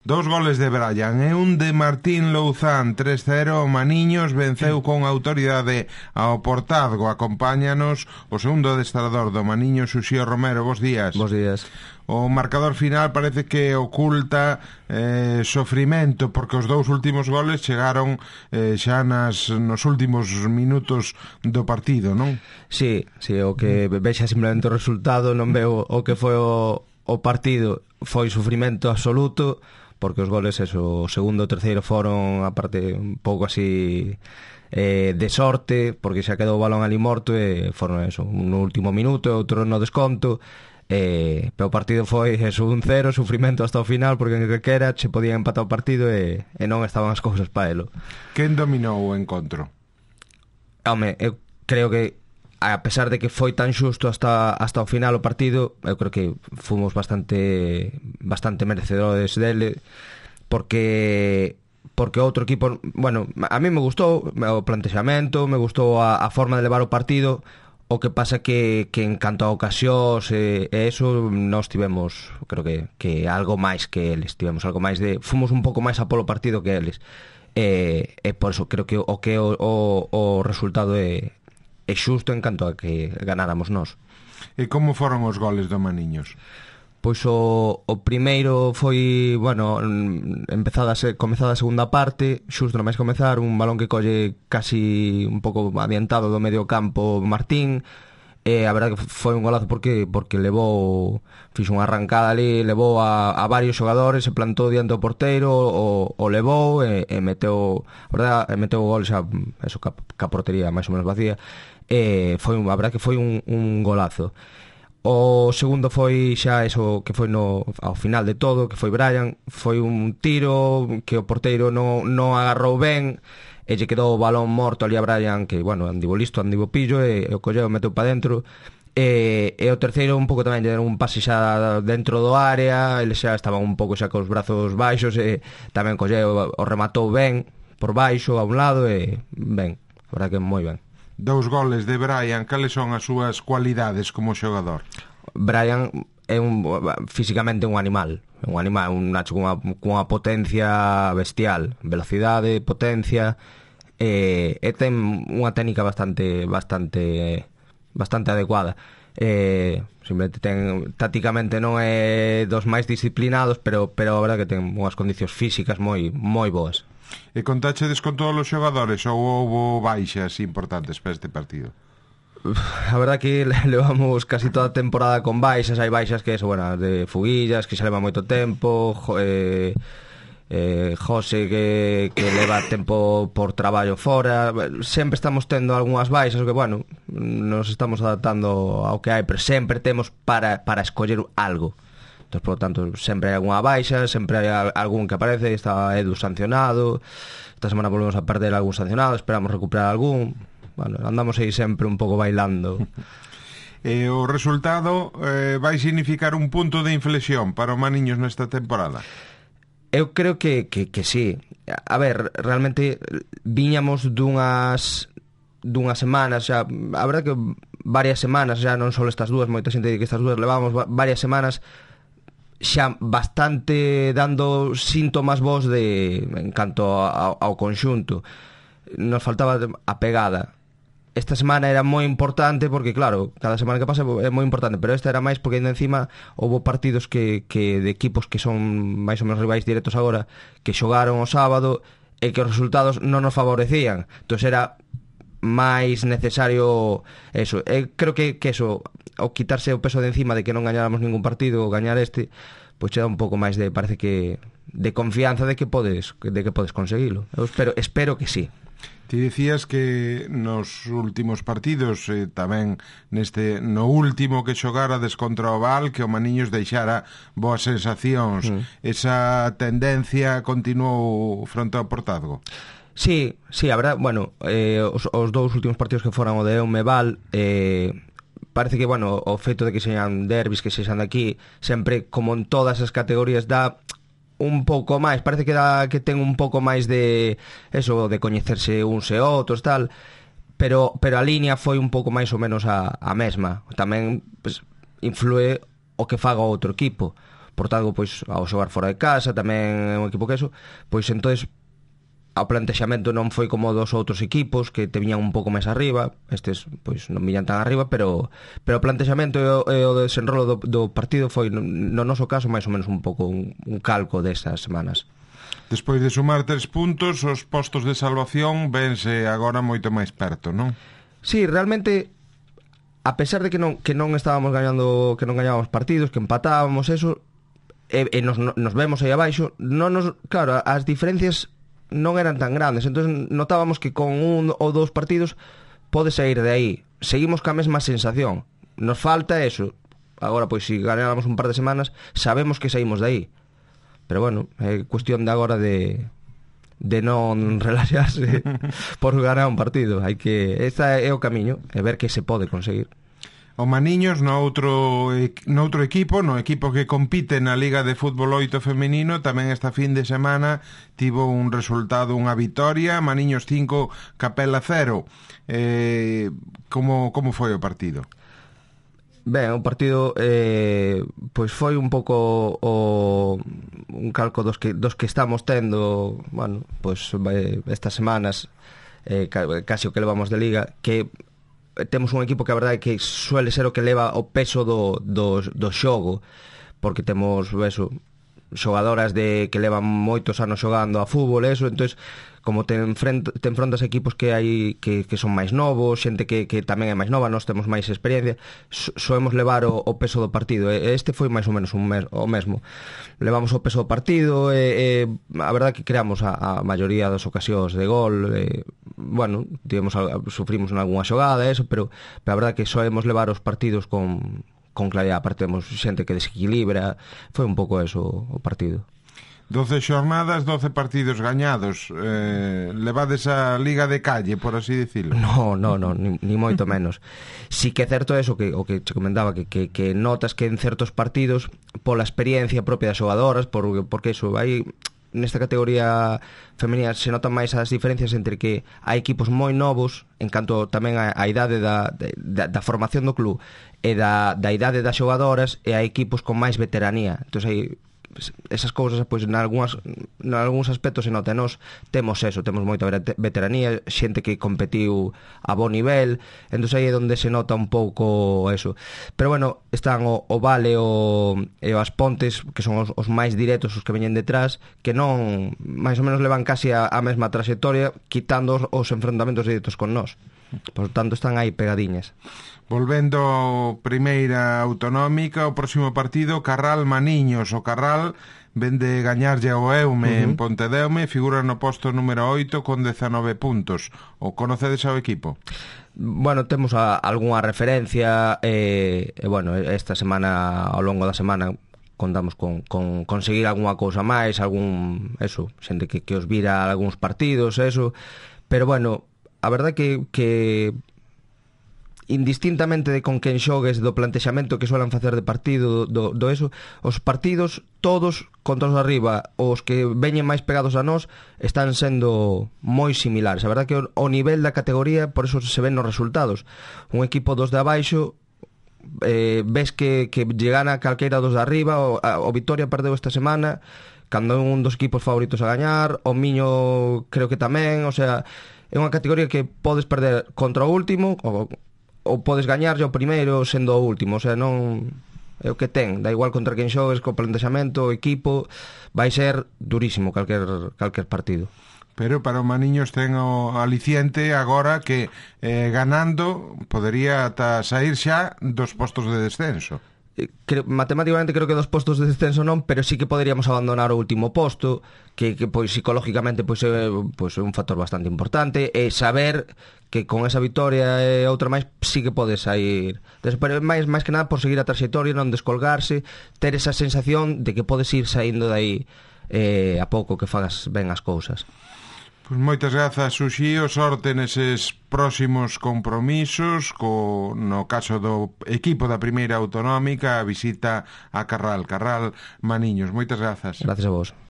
Dous goles de Brian e un de Martín Louzán. 3-0, Maniños venceu con autoridade ao Portazgo. Acompáñanos o segundo adestrador do Maniños, Uxío Romero. Bos días. Bos días. O marcador final parece que oculta sofrimento, porque os dous últimos goles chegaron xa nos últimos minutos do partido, non? Sí, o que vexa simplemente o resultado, non veo o que foi o partido. Foi sufrimento absoluto, porque os goles, o segundo e o terceiro foron, aparte, un pouco así de sorte, porque xa quedou o balón ali morto e foron no último minuto, outro no desconto. Pero o partido foi 1-0, sufrimento hasta o final, porque en que quera se podía empatar o partido e non estaban as cousas para elo. Quen dominou o encontro? Home, eu creo que a pesar de que foi tan xusto hasta o final o partido, eu creo que fomos bastante merecedores dele, porque outro equipo, bueno, a mí me gustou o plantexamento, me gustou a forma de levar o partido. O que pasa que en canto a ocasións e eso, nós tivemos, creo que algo máis que eles, fomos un pouco máis a polo partido que eles, e por eso creo que o resultado é xusto en canto a que ganáramos nós. E como foron os goles do Maniños? Pois o primeiro foi, bueno, comezada a segunda parte, xusto non máis comezar, un balón que colle casi un pouco adiantado do medio campo Martín, e a verdade que foi un golazo porque fixo unha arrancada ali, levou a varios xogadores, se plantou diante do porteiro, o levou e meteu, a verdade, meteu o gol xa, eso, ca portería máis ou menos vacía, e foi, a verdade que foi un golazo. O segundo foi xa eso que foi ao final de todo, que foi Brian. Foi un tiro que o porteiro non agarrou ben e lle quedou o balón morto ali a Brian, que, bueno, andivo listo, andivo pillo, e o colleu, meteu para dentro. E o terceiro un pouco tamén lle deron un pase xa dentro do área, ele xa estaba un pouco xa cos brazos baixos, e tamén colleu, o rematou ben por baixo, a un lado, e ben, a verdade que moi ben. Dous goles de Brian, cales son as súas cualidades como xogador? Brian é físicamente un animal, un nacho cunha potencia bestial, velocidade, potencia, e ten unha técnica bastante adecuada. Simplemente tácticamente non é dos máis disciplinados, pero a verdade que ten unhas condicións físicas moi boas. E contachedes con todos os xogadores ou houve baixas importantes para este partido? A verdade que levamos casi toda a temporada con baixas. Hai baixas que bueno, de Fuguillas, que xa leva moito tempo, José que leva tempo por traballo fora. Sempre estamos tendo algunhas baixas que, bueno, nos estamos adaptando ao que hai, pero sempre temos para escoller algo. Entón, por lo tanto, sempre hai algunha baixa, sempre hai algún que aparece. Está Edu sancionado, esta semana volvemos a perder algún sancionado, esperamos recuperar algún. Bueno, andamos aí sempre un pouco bailando. O resultado vai significar un punto de inflexión para o Maniños nesta temporada? Eu creo que sí. A ver, realmente viñamos dunhas semanas xa, a verdade que varias semanas, xa non só estas dúas, moita xente di que estas dúas levamos varias semanas xa bastante dando síntomas vos en canto ao conxunto. Nos faltaba a pegada. Esta semana era moi importante porque, claro, cada semana que pasa é moi importante, pero esta era máis porque ainda encima houve partidos que de equipos que son máis ou menos rivais directos agora, que xogaron o sábado e que os resultados non nos favorecían. Entón era máis necesario eso. Creo que eso, ao quitarse o peso de encima de que non gañáramos ningún partido, ou gañar este, pois che dá un pouco máis de, parece que, de confianza de que podes conseguilo. Eu espero que sí. Ti dicías que nos últimos partidos, tamén no último que xogárades contra o Val, que o Maniños deixara boas sensacións. Esa tendencia continuou fronte ao Portazgo? Sí, a verdad, bueno, os dous últimos partidos que foran o de Eume Val, parece que, bueno, o feito de que sexan derbis, que sexan de aquí, sempre, como en todas as categorías, dá un pouco máis, parece que ten un pouco máis de eso, de coñecerse uns e outros, tal, pero a línea foi un pouco máis ou menos a mesma. Tamén, pues, influe o que faga o outro equipo, por tanto, pois, ao xogar fora de casa, tamén é un equipo que eso, pois, entonces, o plantexamento non foi como dos outros equipos que te viñan un pouco máis arriba, estes pois non viñan tan arriba, pero o plantexamento e o desenrolo do partido foi no noso caso máis ou menos un pouco un calco desas semanas. Despois de sumar 3 puntos, os postos de salvación vense agora moito máis perto, non? Sí, realmente, a pesar de que non estábamos gañando, que non gañábamos partidos, que empatábamos eso, e nos vemos aí abaixo, claro, as diferencias non eran tan grandes, entonces notábamos que con un ou dous partidos pode sair de aí. Seguimos ca mesma sensación. Nos falta eso. Agora, pois, se ganáramos un par de semanas, sabemos que saímos de aí. Pero bueno, é cuestión de agora de non relaxarse por ganar un partido. Esta é o camiño, e ver que se pode conseguir. O Maniños no outro equipo, no equipo que compite na Liga de Fútbol 8 femenino, tamén esta fin de semana tivo un resultado, unha vitoria, Maniños 5, Capela 0. Como foi o partido? Ben, o partido pois foi un pouco un calco dos que estamos tendo, bueno, pois estas semanas, casi o que levamos de Liga, que temos un equipo que a verdade é que suele ser o que leva o peso do xogo, porque temos eso, xogadoras que levan moitos anos xogando a fútbol, eso, entonces como te enfrontas a equipos que hai que son máis novos, xente que tamén é máis nova, nós temos máis experiencia, soemos levar o peso do partido, e este foi máis ou menos o mesmo. Levamos o peso do partido, e a verdade que creamos a maioría das ocasións de gol, bueno, sufrimos en algunha xogada, eso, pero a verdade que soemos levar os partidos con claridade, aparte temos xente que desequilibra, foi un pouco eso o partido. 12 xornadas, 12 partidos gañados. Levades a liga de calle, por así decirlo. No, ni moito menos. Si que é certo eso, o que te comentaba, que notas que en certos partidos, pola experiencia propia das xogadoras, porque eso, hai nesta categoría femenina se notan máis as diferencias entre que hai equipos moi novos, en canto tamén a idade da formación do club e da idade das xogadoras, e hai equipos con máis veteranía. Entón hai esas cousas, pois nalgúns aspectos se nota. Nós temos eso, temos moita veteranía, xente que competiu a bo nivel, entón aí é onde se nota un pouco eso. Pero bueno, están o Vale e as Pontes, que son os máis directos, os que veñen detrás, que non, máis ou menos levan casi a mesma trayectoria, quitando os enfrontamentos directos con nós. Por tanto, están aí pegadiñas. Volvendo primeira autonómica, o próximo partido Carral Maniños. O Carral ven de gañarlle ao Eume en Pontedeume, figura no posto número 8 con 19 puntos. O conocedes ao equipo? Bueno, temos algunha referencia, bueno, esta semana, ao longo da semana, contamos con conseguir algunha cousa máis, xente que os vira algúns partidos, eso, pero bueno, a verdade que indistintamente de con quen xogues, do plantexamento que suelan facer de partido, do eso, os partidos todos contra os arriba, os que veñen máis pegados a nós, están sendo moi similares. A verdade que o nivel da categoría, por eso se ven nos resultados. Un equipo dos de abaixo, ves que lle gana calqueira dos de arriba. O Vitoria perdeu esta semana, cando é un dos equipos favoritos a gañar, o Miño creo que tamén, o sea, é unha categoría que podes perder contra o último ou podes gañarlle o primeiro sendo o último, o sea, non é o que ten, da igual contra quen xogues, co plantexamento, o equipo, vai ser durísimo calquer partido. Pero para o Maniños ten o aliciente agora que ganando podería ata sair xa dos postos de descenso. Matemáticamente creo que dos postos de descenso non, pero sí que poderíamos abandonar o último posto, que pois psicológicamente pois é un factor bastante importante, e saber que con esa vitoria e outra máis sí que podes sair. Pero máis que nada por seguir a trayectoria, non descolgarse, ter esa sensación de que podes ir saindo de aí a pouco que fagas ben as cousas. Pois moitas grazas, Uxío, sorte neses próximos compromisos, no caso do equipo da primeira autonómica, a visita a Carral Maniños. Moitas grazas. Gracias a vos.